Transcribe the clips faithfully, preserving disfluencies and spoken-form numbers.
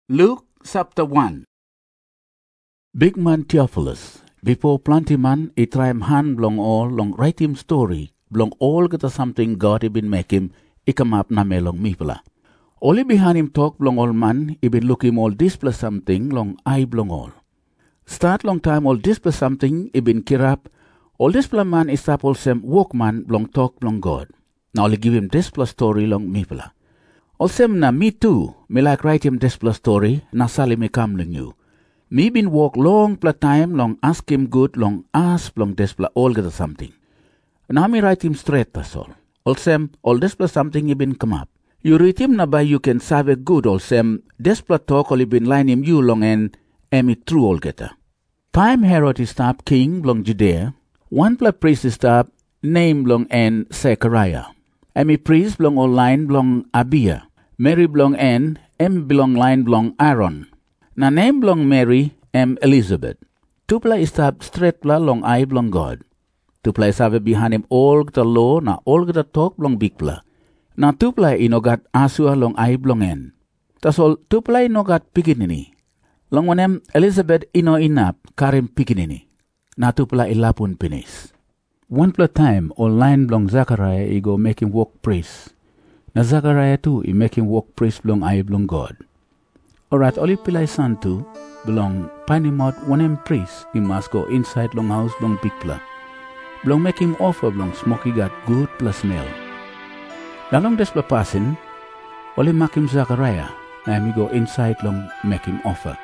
Luke chapter one. Big man Theophilus, before plenty man, he try him hand long all, long write him story, long all get a something God he been make him, he come up na me long me pala. Only behind him talk long all man, he been look him all display something, long eye long all. Start long time all display something, he been kirap, all display man is up all sem walk man, long talk long God. Now only give him display story long me pala. Olsem na me too, me like write him this plus story, na sali me come long you. Me been walk long pla time, long ask him good, long ask long this pla all get something. Now me write him straight that's all. Olsem, all this plus something he been come up. You read him na by you can save good olsem, this pla talk all he been line him you long and emi true all geta. Time Herod is stop king long Judea, one pla priest is stop name long and Zechariah. Emi priest long all line long Abia. Mary belong en, em belong line belong Aaron. Na name belong Mary, em Elizabeth. Tupla is tab straight pla long I belong God. Tupla is have behind him all the law, na all the talk belong big pla. Na tupla inogat asua long I belong en. Tas all tupla inogat pikinini. Long wanem Elizabeth ino inap karim pikinini. Na tupla ilapun pinis. One pla time all line belong Zachariah he go make him walk priest. Na Zachariah too, he make him walk priest belong I belong God. Alright, only Pilai son too, belong Panimot one him priest, he must go inside long house belong big pla. Belong make him offer belong smoky got good plus smell. Na long des pla passing, only make him Zachariah, na him go inside long make him offer.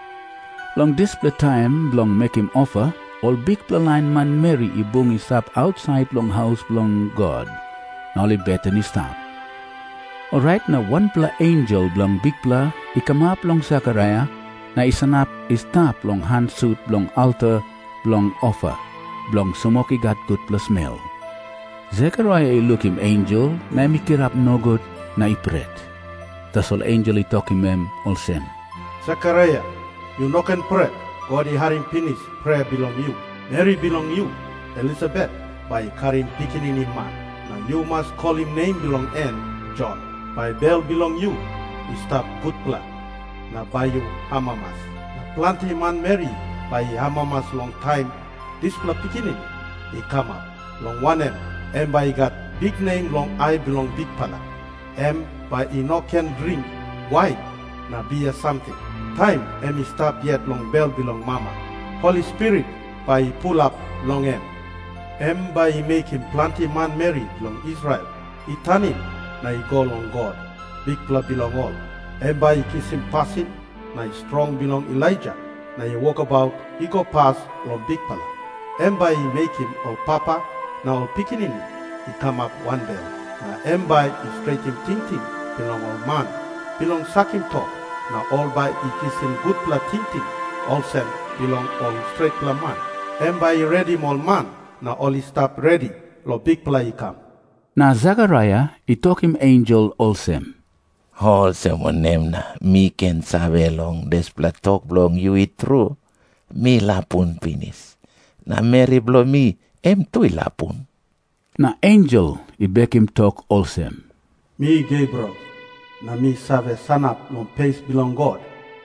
Long this pla time belong make him offer, all big pla line man Mary he bung his up outside long house belong God. Na only Bethany stop. Alright, na one pla angel belong big pla, ikamap long Zachariah, na isanap istap long hand suit belong altar belong offer, belong sumoki got good pla smell. Zechariah look him angel, na mikirap no good, na ipret. Tas all angel i talk him em all sem. Zechariah, you knock and pray, God i harim pinis, prayer belong you. Mary belong you, Elizabeth, by karim pikinini man. Now you must call him name belong en, John. By bell belong you, he stop good pla. Na by you hamamas. Na plenty man Mary, by hamamas long time, this pla pikinin, he come up. Long one em, and by got big name long I belong big pala. Em by he no can drink wine, na be a something. Time em he stop yet long bell belong mama. Holy Spirit, by he pull up long em. Em by he make him plenty man Mary long Israel. He turn him. Na he go long God, big pla belong all. And by he kiss him passing, na he strong belong Elijah. Na he walk about, he go pass long big pala. And by he make him all papa, na all picking he come up one bell. Na and by he straight him ting ting, belong all man, belong suck him talk. Na all by he kiss him good pla ting ting, all sem belong all straight pla man. And by he ready him all man, na all he stop ready, lo big pla he come. Na Zachariah, he talk him angel olsem. Olsem one name na, mi ken sabe long des pla talk blong you it true. Mi lapun pinis. Na Mary blo mi, em tui lapun. Na angel, he beg him talk olsem. Mi Gabriel, na mi sabe sanap long pace belong God.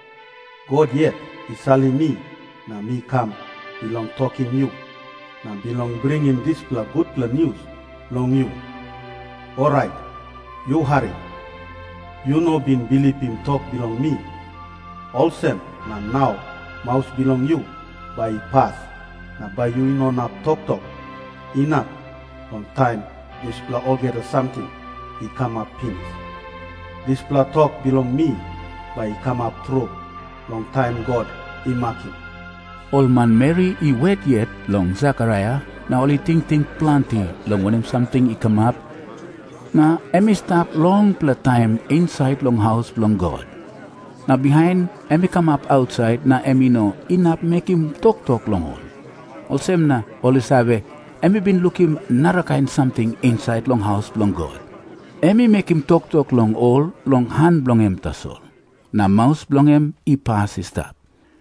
God yet, he sali me, na mi come, belong talking you. Na belong bring him this pla good pla news, long you. All right, you hurry. You know been believe him talk belong me. All same, na now, mouse belong you. By he pass, na by you know not talk talk. Enough, long time, this pla all get a something. He come up pins. This pla talk belong me. By he come up through. Long time God, he mark him. All man Mary he wait yet long Zachariah. Na only think think plenty long when him something he come up. Na emi stop long pla time inside long house long God. Na behind emi come up outside na emi no inap make him talk talk long all. All same na all sabe emi been looking nara kind something inside long house long God. Emi make him talk talk long all long hand long em tasol. Na mouse long em I pass his stop.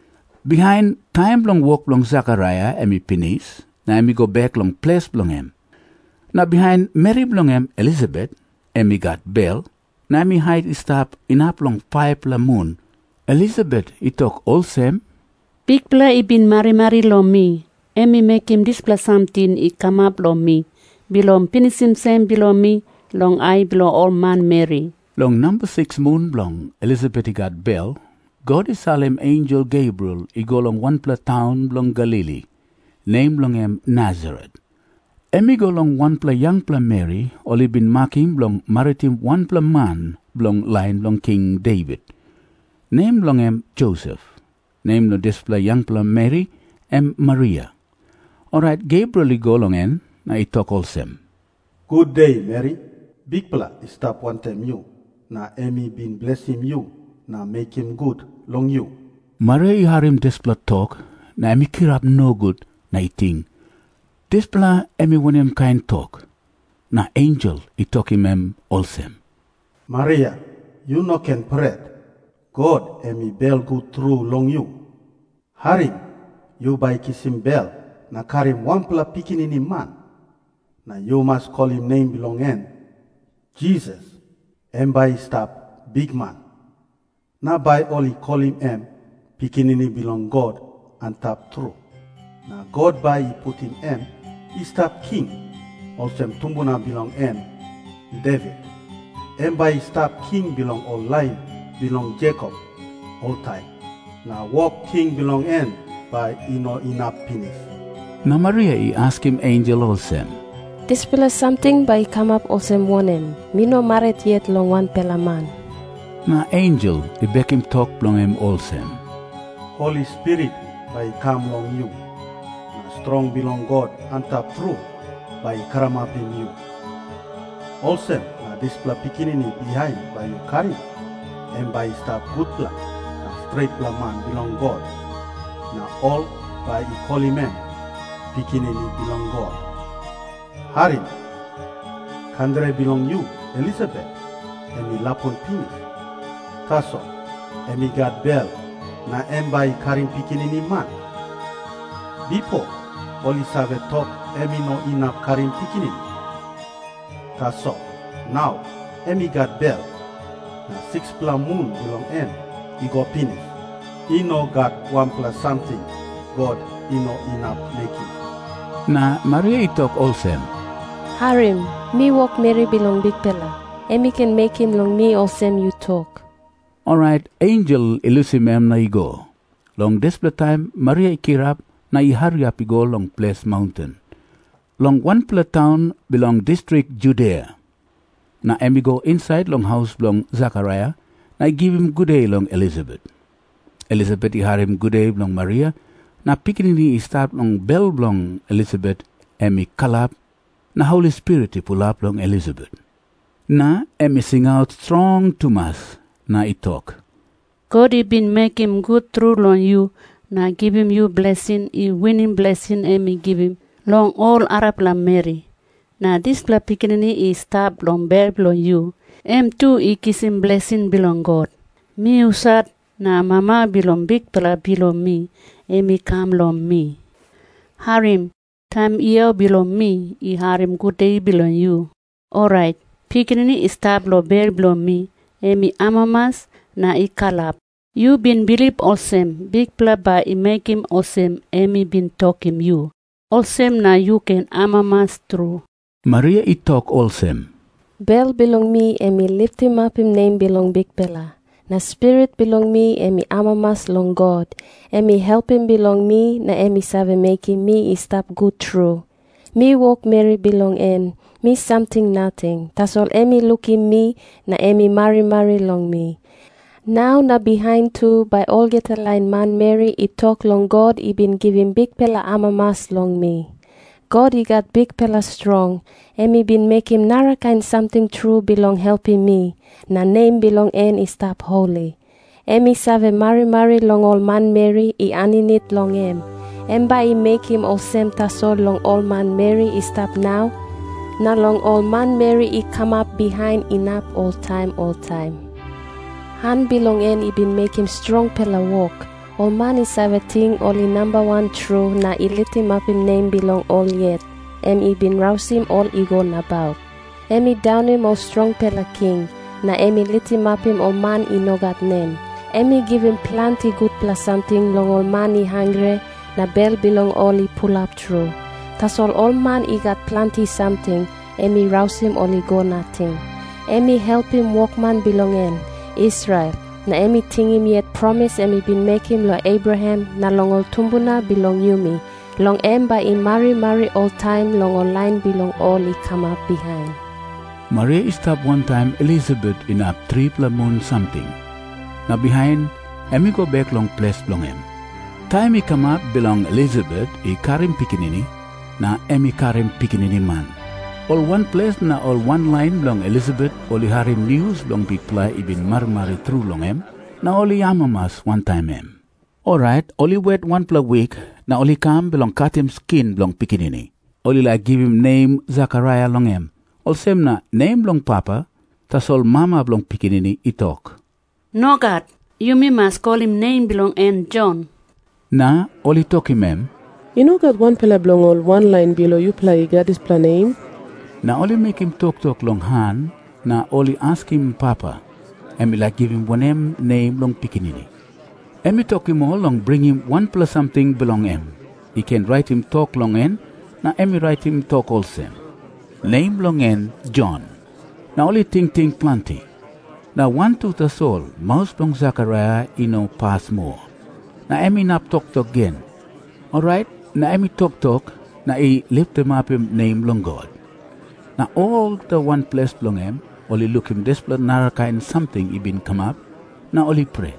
Behind time long walk long Zachariah emi pinis. Na emi go back long place long em. Na behind Mary belong em Elizabeth, emi got bell, na emi hide stop in up long five la moon, Elizabeth i talk olsem. Big pla I bin mari-mari lo mi. Emi make him display something I come up lo mi. Bilong pinisim sem bilong mi. Long I bilong old man Mary. Long number six moon blong Elizabeth I got bell. God is Salem angel Gabriel I go long one pla town blong Galilee. Name long em Nazareth. Emi go long one pla young pla Mary. Oli bin marking blong maritim one pla man blong line blong King David. Name long em Joseph. Name no display young pla Mary em Maria. Alright, Gabriel I go long en na I talk olsem. Good day, Mary. Big pla stop one time you. Na Emi bin bless him you. Na make him good long you. Maria I harim display talk. Na Emi kirap no good na I ting. Display Emi when him kind talk. Na angel I talk him em olsem. Maria, you no can pray. God Emi bell good through long you. Harim, you by kiss him bell. Na karim one pla picking in him man. Na you must call him name belong en. Jesus. Em by stop big man. Na by only call him em. Picking in him belong God and tap through. Na God by he put him em. He stop king. Also tumbuna belong en. David. Em by he stop king belong all line. Belong Jacob. All time. Na walk king belong en. By ino enough penis. Na Maria I ask him angel olsem. Display something by come up olsem wonem. Me no married yet long one pela man. Na angel I beg him talk blong em olsem. Holy Spirit by come long you. Na strong belong God and tap through by karam up in you. Also na display pikinini behind by you carry. And by stop good pla. Na straight pla man belong God. Na all by he call him em. Pikinini belong God. Harim, Kandre belong you, Elizabeth, emi lapon pinis. Kaso, emi gat bell, na embai karim pikinini man. Bipo, oli save talk, emi no inap karim pikinini. Kaso, now, emi gat bell, na six pla moon belong en, igo pinis. Ino got one plus something, God ino inap making. Na Maria I talk olsem. Harim, me walk Mary belong big pela. Emi can make him long me olsem you talk. Alright, angel ilusimem na I go. Long display time, Maria I kirap na I hurry up I go long place mountain. Long one pla town belong district Judea. Na Emi go inside long house belong Zachariah. Na I give him good day long Elizabeth. Elizabeth I harim good day long Maria. Na pikinini I start long bell belong Elizabeth. Emi kalap. Na Holy Spirit I pull up long Elizabeth. Na Emi sing out strong to mass. Na I talk. God I been make him good through long you. Na give him you blessing. I winning blessing Emi give him. Long all Arab la Mary. Na this pla pikinini I start long bell belong you. Em too I kiss him blessing belong God. Me usat na mama belong big pla belong me. Emi come long me. Harim. Time year belong me, I harim good day belong you. Alright, pikinini istablo bear belong me, emi amamas na I kalap. You been believe olsem, big pla ba I make him olsem, emi been talk him you. Olsem na you can amamas true. Maria I talk olsem. Bell belong me, emi lift him up him name belong big pela. Na spirit belong me, emi amamas long God. Emi help him belong me, na emi save making me I stop good true. Me walk Mary belong en, me something nothing. Tas all emi looking me, na emi marry marry long me. Now na behind too, by all get a line man Mary, I talk long God, I been giving big pela amamas long me. God he got big pela strong. Emi been make him nara kind something true belong helping me. Na name belong en I stop holy. Emi save marry marry long all man Mary I aninit long em. Emba I make him all sem tasol long all man Mary I stop now. Na long all man Mary I come up behind inap all time all time. Han belong en I been make him strong pela walk. All man is save thing only number one true. Na I lit him up him name belong all yet. Em I been rouse him all ego about. Emi down him all strong pela king. Na emi lit him up him all man I no got name. Emi give him plenty good plus something long all man he hungry, na bell belong all he pull up through. Tas all all man he got plenty something, Emi rouse him all he go nothing. Emi help him workman belong in Israel. Na emi ting him yet promise emi bin make him lo Abraham, na long all tumbuna belong you me. Long em by in marry marry all time, long all line belong all he come up behind. Maria stopped one time Elizabeth in a triple moon something. Now behind, emi go back long place belong him. Time he come up belong Elizabeth, he carry pikinini, na emi carry pikinini man. All one place na all one line belong Elizabeth, only harim news belong big play ibin mar-mari through long em, na only yamamas one time em. Alright, only wait one play week, na only come belong cut him skin belong pikinini. Only like give him name Zachariah long em. All same na name belong papa, tas all mama belong pikinini i talk. No God, you me must call him name belong and John. Na, only talk him em. You know got one pela belong all one line below you play got his plan name? Na only make him talk talk long hand, na only ask him papa. Emi like give him one em name long pikinini. Emi talk him all long bring him one plus something belong em. He can write him talk long en, na emi write him talk also. Name long en John. Na only think think plenty. Na one to the soul, mouse long Zachariah you know pass more. Na emi nap talk talk again. Alright, na emi talk talk, na I lift him up him name long God. Now all the one place belong him, only look him display nara kind something he been come up, now only pray.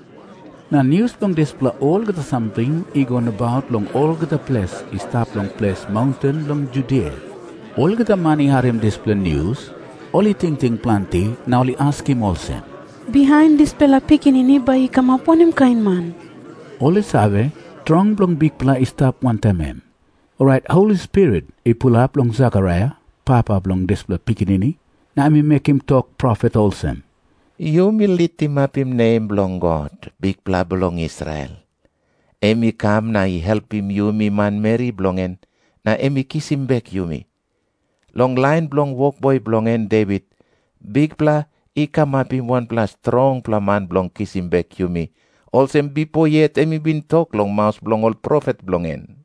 Now news long display all get something he gone about long all get a place, he stop long place mountain long Judea. All get the money had him display news, only think think plenty, now only ask him also. Behind this pela pikinini ba he come up on him kind man. Only save, strong long big pla he stop one time him. Alright, Holy Spirit, he pull up long Zachariah, Papa belong display pikinini, na mi make him talk prophet also. You me lit him up him name belong God, big bla belong Israel. Emi come na I help him you me man Mary belongen, na emi kiss him back you me. Long line belong walk boy belongen David, big bla I come up him one plus strong pla man belong kiss him back you me. Also before yet emi bin talk long mouse belong all prophet belongen.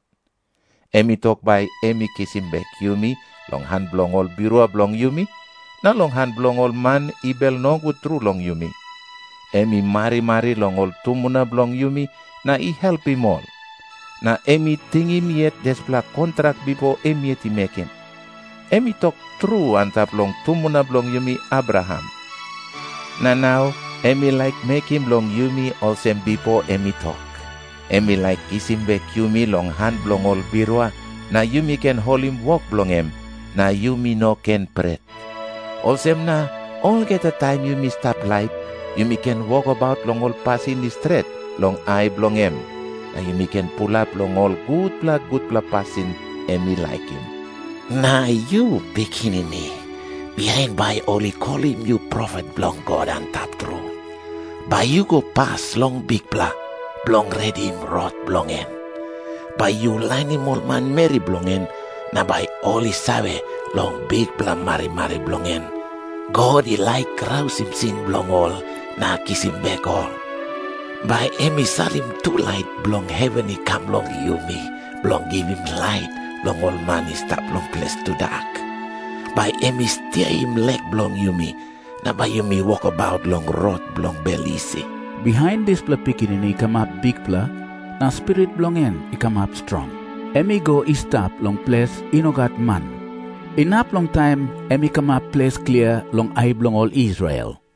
Emi talk by emi kiss him back you me. Long hand belong all birua belong you me. Na long hand belong all man ibel no good true long you me. Emi mari mari long all tumuna belong you me. Na I help him all. Na emi ting him yet despla contract before emi yet make him. Emi talk true antap long tumuna belong you me Abraham. Na now emi like make him long you me also before emi talk. Emi like kiss him back you me long hand belong all birua. Na you me can hold him walk belong him. Na you me no can pray. Also na, all get a time you me stop life, you me can walk about long all pass in the street, long eye belong him. Na you me can pull up long all good pla good pla passing, and me like him. Na you pikinini, behind by only call him you prophet belong God and tap through. By you go pass long big pla, belong ready him rot belong him. By you line him old man Mary belong him. Na by all he sabe long big pla mari mari blongen. God he like crouse him sin blong all, na kiss him back all. By emi salim too light blong heaven he come long you me, blong give him light, long all man he stop long place to dark. By emi steer him leg blong you me, na by you me walk about long road blong belisi. Behind this pla pikinini come up big pla, na spirit blongen he come up strong. Emi go I stop long place inogat man. Enough long time, emi come up place clear long eye belong all Israel.